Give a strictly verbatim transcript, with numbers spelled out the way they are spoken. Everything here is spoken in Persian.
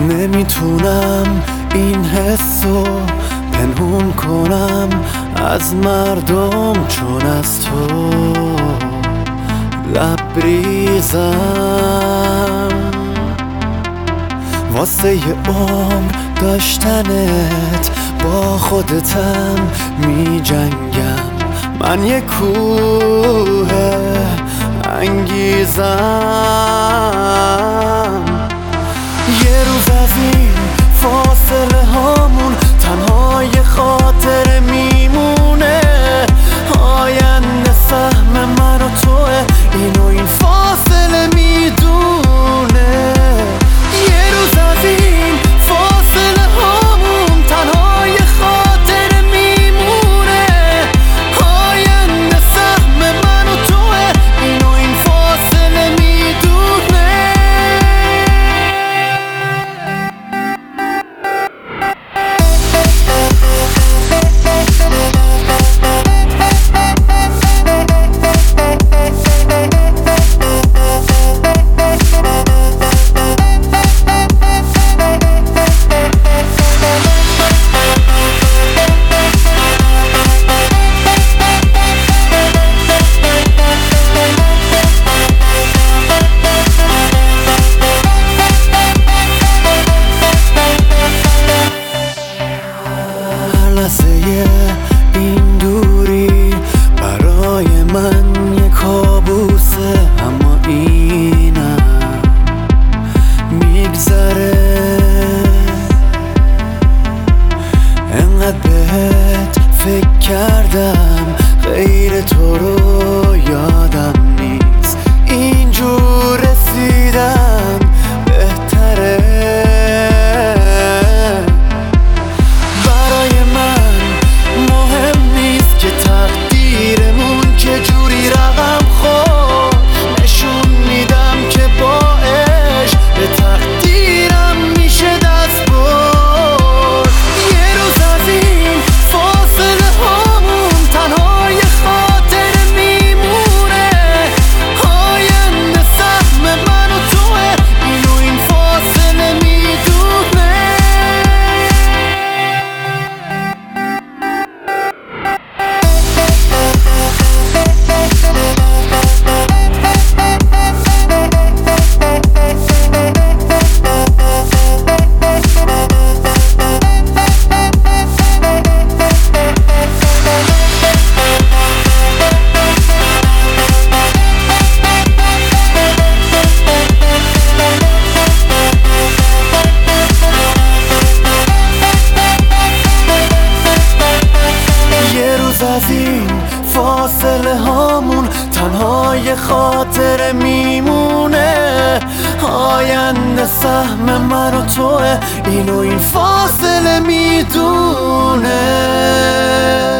نمیتونم این حسو پنهون کنم از مردم، چون از تو لبریزم. واسه یه عمر داشتنت با خودتم می جنگم. من یه کوه انگیزم. یه روز از این فاصله هامون تنها یه خاطره میمونه. آینده سهم من و توه، اینو این فاصله میدونه. یه روز از این فاصله هامون تنها یه خاطره میمونه. آینده سهم من و توه، اینو این فاصله میدونه. این دوری برای من یه کابوسه، اما اینم میگذره. انقدر بهت فکر کردم، غیر تو رو یادم نیست. اینجور رسیدن بهتره. از این فاصله هامون تنها یه خاطره میمونه. آینده سهم من و توه، اینو این فاصله میدونه.